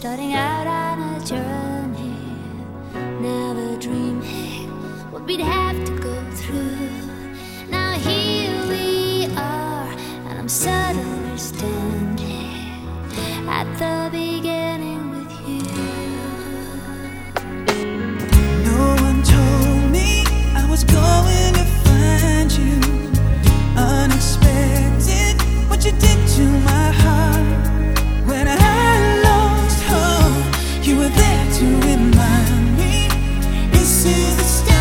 starting out on a journey, never dreaming what we'd have to go through. Now here we are, and I'm suddenly standing at the beginning with you. No one told me I was going to find you. Unexpected, what you did to my heart. When I lost hope, you were there to remind me this is the start.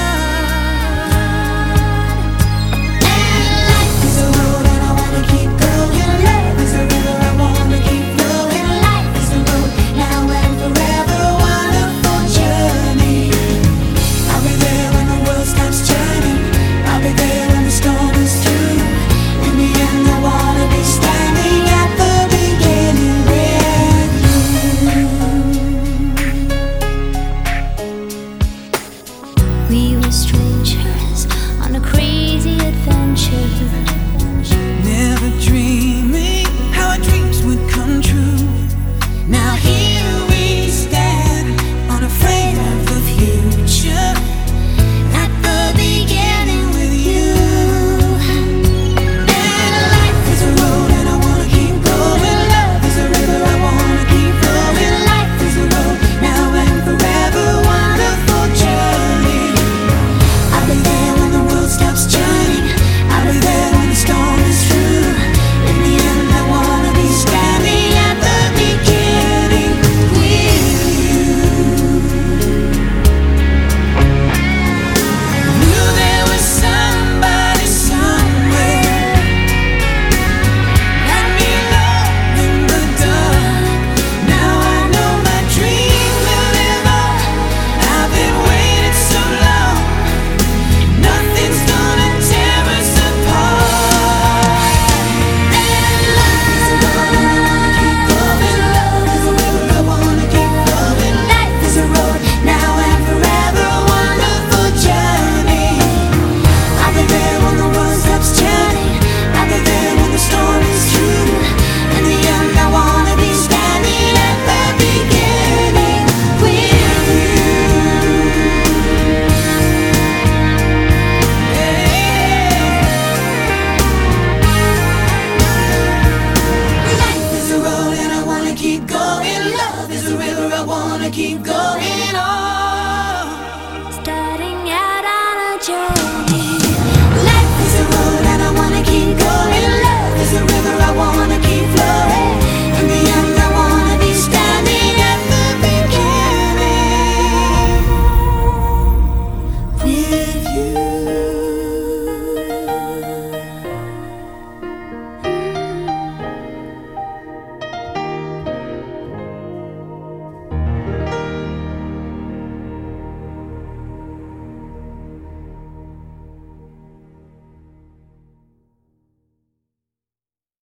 And life is a road and I wanna keep going. Love is a river, I wanna keep flowing. Life is a road, now and forever, wonderful journey. I'll be there when the world stops turning. I'll be there when the storm is through. In the end, I wanna be standing at the beginning with you. We were strangers on a crazy adventure, Never dreaming how our dreams would come true. Now here we stand, unafraid of the future, at the beginning with you. And life is a road and I wanna keep going. Love is a river, I wanna keep flowing. Life is a road, now and forever, wonderful journey. I'll be there when the world stops turning. I'll be there when the storm is through. In the end, I wanna be standing at the beginning with you. Knew there was somebody somewhere. Let me love in the dark. Now I know my dream will live on. I've been waiting so long. Nothing's gonna tear us apart. And life is a road and I wanna keep going. Love is a river, I wanna keep flowing. Life is a road, now and forever, wonderful journey. I'll be there when the world stops turning. I'll be there when the storm is through. In the end, I wanna be standing at the beginning with you. Life is a road and I wanna keep going. Love is a river, I wanna keep going on. starting out on a journey. Life is a road and I wanna keep going. Love is a river, I wanna keep flowing.